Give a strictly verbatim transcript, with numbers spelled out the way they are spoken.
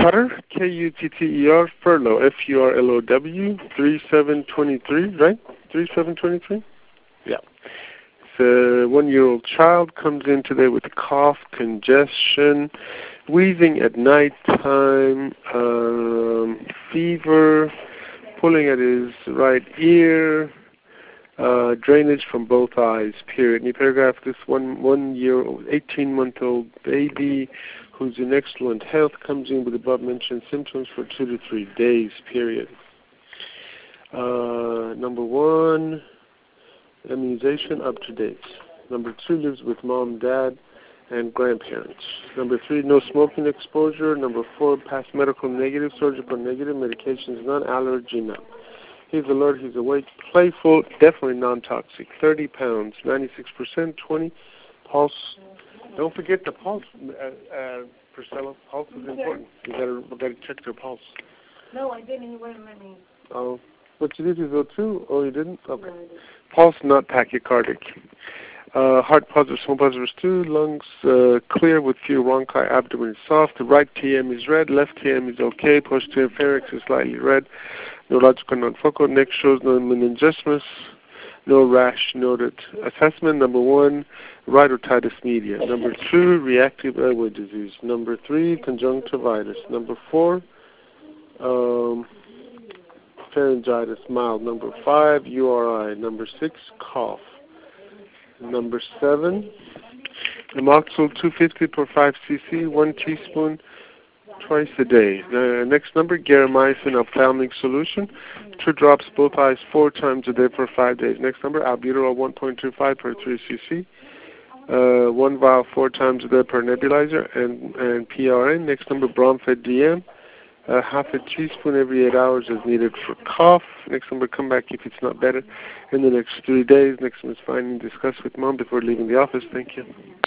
Cutter, K U T T E R, Furlow, F U R L O W, three seven two three, right? three seven two three? Yeah. It's a one-year-old child, comes in today with a cough, congestion, wheezing at night time, um, fever, pulling at his right ear, uh, drainage from both eyes, period. New paragraph, this one, one-year-old, eighteen-month-old baby who's in excellent health comes in with above-mentioned symptoms for two to three days, period. Uh, number one, immunization up to date. Number two, lives with mom, dad, and grandparents. Number three, no smoking exposure. Number four, past medical negative, surgical negative, medications none, allergy none. He's alert, he's awake, playful, definitely non-toxic. thirty pounds, ninety-six percent, twenty, pulse. Don't forget the pulse, uh, uh, Priscilla. Pulse is important. You gotta, you gotta check your pulse. No, I didn't. He wouldn't let me. Oh, but you did his O two? Oh, you didn't? Okay. No, I didn't. Pulse not tachycardic. Uh, heart positive, small positives two, lungs uh, clear with few bronchi, abdomen is soft. The right T M is red, left T M is okay. Posterior pharynx is slightly red. Neurological non-focal. Neck shows no meningismus. No rash noted. Assessment number one, right otitis media. Number two, reactive airway disease. Number three, conjunctivitis. Number four, um, pharyngitis mild. Number five, U R I. Number six, cough. Number seven, amoxicillin two hundred fifty per five c c, one teaspoon twice a day. The next number, garamycin ophthalmic solution, two drops both eyes four times a day for five days. Next number, albuterol one point two five per three c c, uh, one vial four times a day per nebulizer, and, and P R N. Next number, Bromfed D M, uh, half a teaspoon every eight hours is needed for cough. Next number, come back if it's not better in the next three days. Next one is finding, discuss with mom before leaving the office. Thank you.